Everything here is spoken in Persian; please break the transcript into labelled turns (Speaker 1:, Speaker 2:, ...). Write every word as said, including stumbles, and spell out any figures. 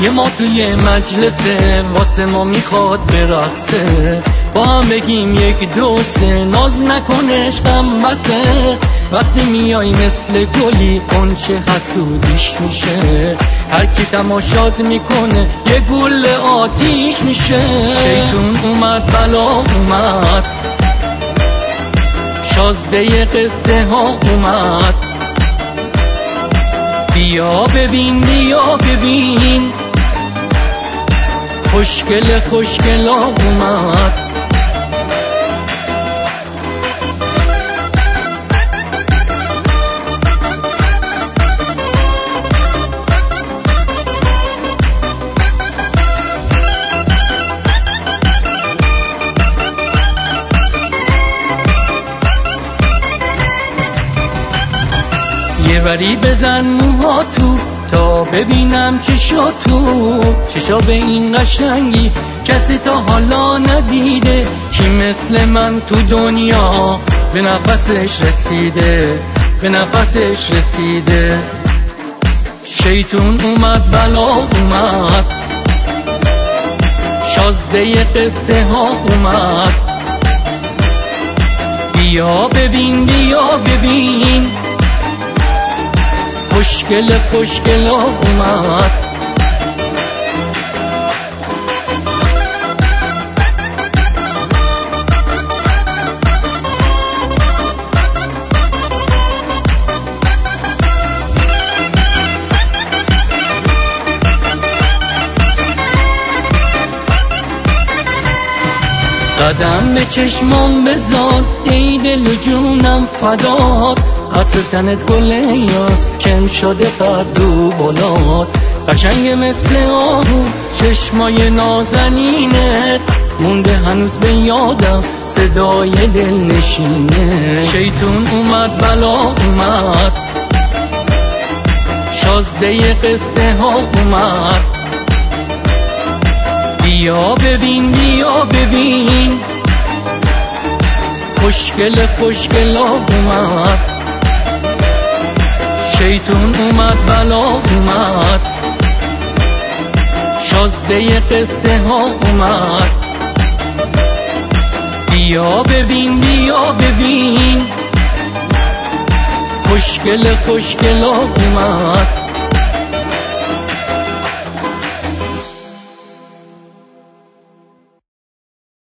Speaker 1: یه ما توی مجلسه واسه ما میخواد برقصه، با هم بگیم یک دو سه، ناز نکن عشقم بسه. وقتی میای مثل گلی اون چه حسودیش میشه، هر کی تماشات میکنه یه گل آتیش میشه. شیطون اومد بلا اومد، شازده قصه ها اومد. بیا ببین بیا ببین، خوشگل خوشگل اومد. یه وری بزن موها تو تا ببینم چشا تو، چشا به این قشنگی کسی تا حالا ندیده. کی مثل من تو دنیا به نفسش رسیده، به نفسش رسیده. شیطون اومد بلا اومد، شازده قصه ها اومد. بیا ببین بیا ببین، خوشگل خوشگل اومد. قدم به چشمام بذار ای دل و جونم فدات، عطر تنت گله یاست کم شده قد و بلاد. قشنگ مثل آهو چشمای نازنینت، مونده هنوز به یادم صدای دل نشینه. شیطون اومد بلا اومد، شازده قصه ها اومد. بیا ببین بیا ببین، خوشگل خوشگل اومد. شیطون اومد بلا اومد، شازده قصه ها اومد. بیا ببین بیا ببین، خوشگل خوشگل اومد.